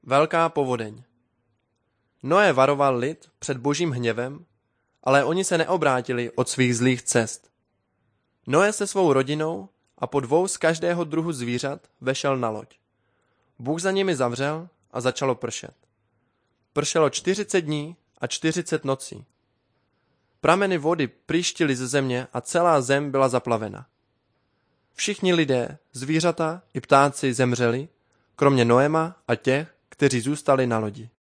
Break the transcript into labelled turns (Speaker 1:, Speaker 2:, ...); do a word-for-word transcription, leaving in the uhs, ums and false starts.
Speaker 1: Velká povodeň. Noé varoval lid před božím hněvem, ale oni se neobrátili od svých zlých cest. Noé se svou rodinou a po dvou z každého druhu zvířat vešel na loď. Bůh za nimi zavřel a začalo pršet. Pršelo čtyřicet dní a čtyřicet nocí. Prameny vody prýštily ze země a celá zem byla zaplavena. Všichni lidé, zvířata i ptáci zemřeli, kromě Noema a těch, kteří zůstali na lodi.